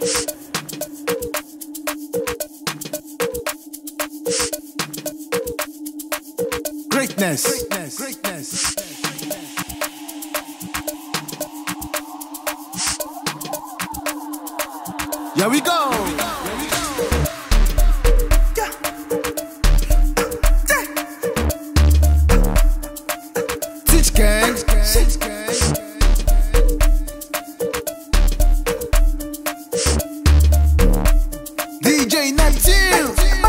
Greatness. Here we go. Teach gang. DJ Neptune.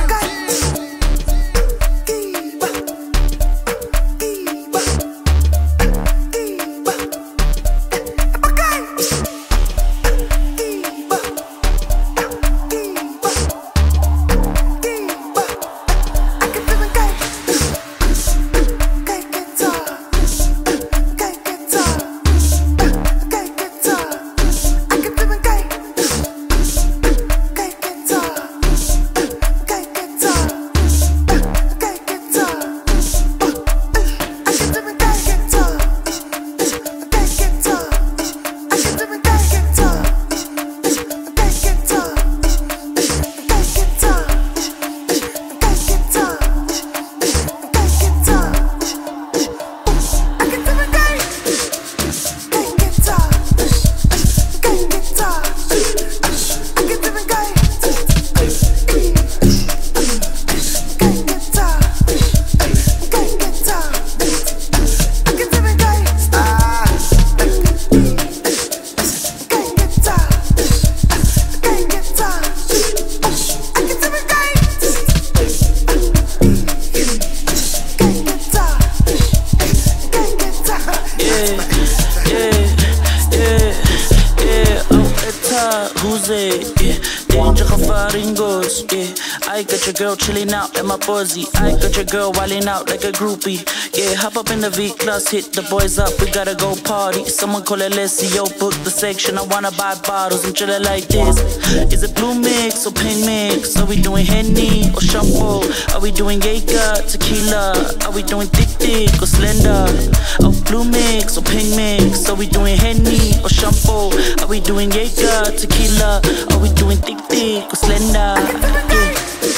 I got your girl chilling out at my buzzy. I got your girl wilding out like a groupie. Yeah, hop up in the V-Class, hit the boys up, we gotta go party. Someone call it Leslie, yo, book the section. I wanna buy bottles and chillin' like this. Is it blue mix or pink mix? Are we doing Henny or shampoo? Are we doing Jaeger, tequila? Are we doing thick or slender? Oh, blue mix or pink mix? Are we doing Henny or shampoo? Are we doing Jaeger, tequila? Are we doing thick or slender? Yeah.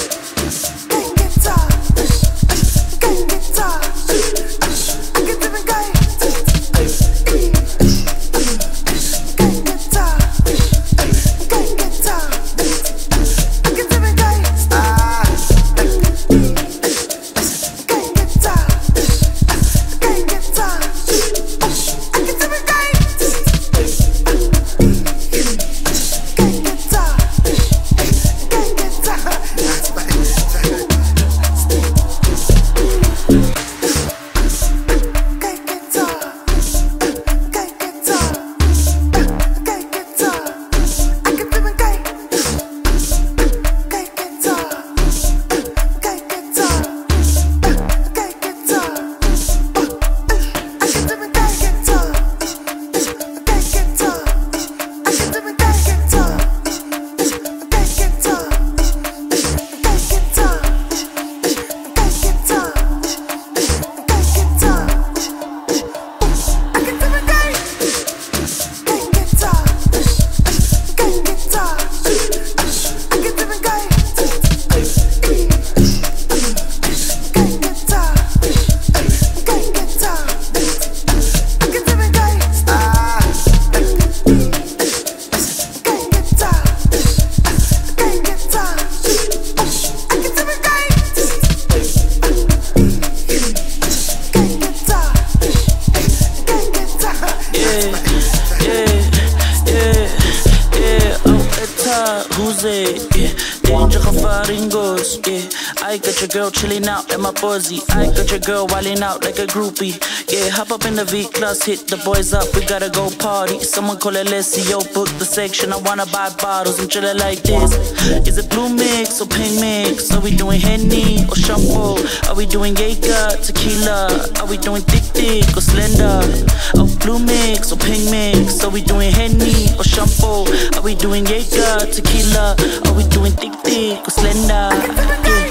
I got your girl chilling out at my buzzy. I got your girl wilding out like a groupie. Yeah, hop up in the V-Class, hit the boys up, we gotta go party. Someone call it Leslie, yo, book the section. I wanna buy bottles and chillin' like this. Is it blue mix or pink mix? Are we doing Henny or shampoo? Are we doing Jaeger, tequila? Are we doing thick or slender? Oh, blue mix or pink mix? Are we doing Henny or shampoo? Are we doing Jaeger, tequila? Are we doing thick or slender? Yeah.